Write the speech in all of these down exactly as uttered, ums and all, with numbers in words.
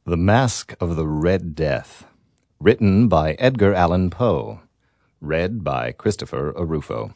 The Masque of the Red Death, written by Edgar Allan Poe, read by Christopher Arufo.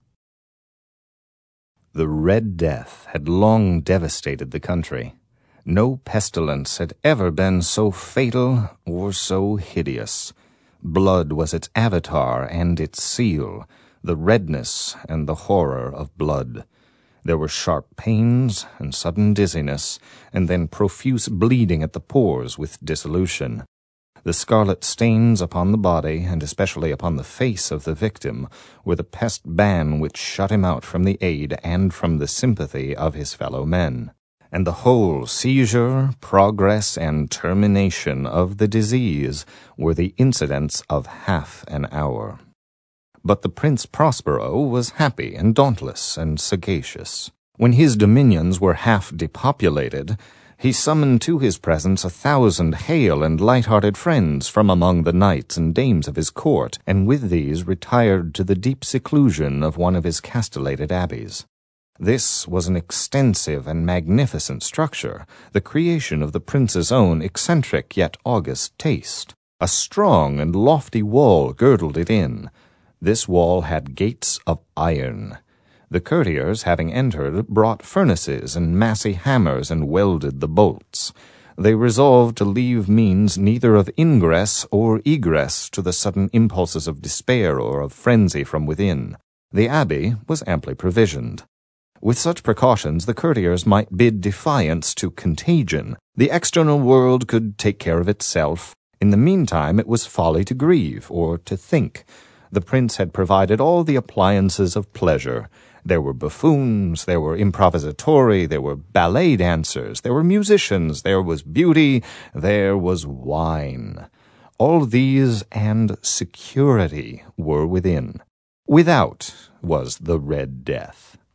The Red Death had long devastated the country. No pestilence had ever been so fatal or so hideous. Blood was its avatar and its seal, the redness and the horror of blood. There were sharp pains and sudden dizziness, and then profuse bleeding at the pores with dissolution. The scarlet stains upon the body, and especially upon the face of the victim, were the pest ban which shut him out from the aid and from the sympathy of his fellow men. And the whole seizure, progress, and termination of the disease were the incidents of half an hour. But the Prince Prospero was happy and dauntless and sagacious. When his dominions were half depopulated, he summoned to his presence a thousand hale and light-hearted friends from among the knights and dames of his court, and with these retired to the deep seclusion of one of his castellated abbeys. This was an extensive and magnificent structure, the creation of the prince's own eccentric yet august taste. A strong and lofty wall girdled it in. This wall had gates of iron. The courtiers, having entered, brought furnaces and massy hammers and welded the bolts. They resolved to leave means neither of ingress or egress to the sudden impulses of despair or of frenzy from within. The abbey was amply provisioned. With such precautions, the courtiers might bid defiance to contagion. The external world could take care of itself. In the meantime, it was folly to grieve or to think. The prince had provided all the appliances of pleasure. There were buffoons, there were improvisatori, there were ballet dancers, there were musicians, there was beauty, there was wine. All these and security were within. Without was the Red Death.